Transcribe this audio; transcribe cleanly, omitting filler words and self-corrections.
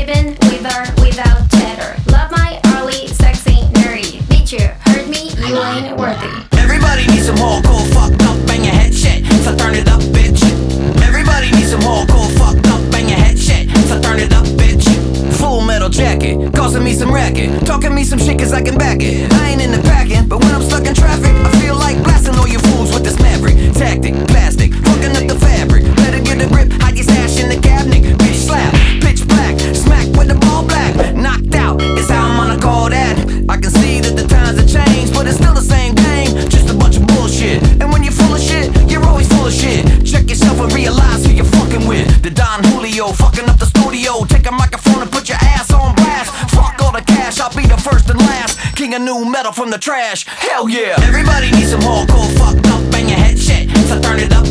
Even with or without cheddar. Love my early, sexy, nerdy. Bitch, you heard me, you ain't worthy. Everybody needs some hardcore fucked up, bang your head shit, so turn it up, bitch. Everybody needs some hardcore fucked up, bang your head shit, so turn it up, bitch. Full metal jacket, causing me some racket, talking me some shit cause I can back it. I ain't in the packing, but when I'm stuck in traffic, I feel like blasting all you fools with this maverick tactic, plastic, fucking up the fabric. Better get a grip, hide your stash in the cabinet. Bitch slap, pitch black, smack with the ball black. Knocked out is how I'm gonna call that. I can see that the times have changed, but it's still the same game, just a bunch of bullshit. And when you're full of shit, you're always full of shit. Check yourself and realize who you're fucking with. The Don Julio, fucking up the studio. Take a microphone and put your ass on blast. Fuck all the cash, I'll be the first and last. King of new metal from the trash, hell yeah. Everybody needs some hardcore fucked up, bang your head shit, so turn it up.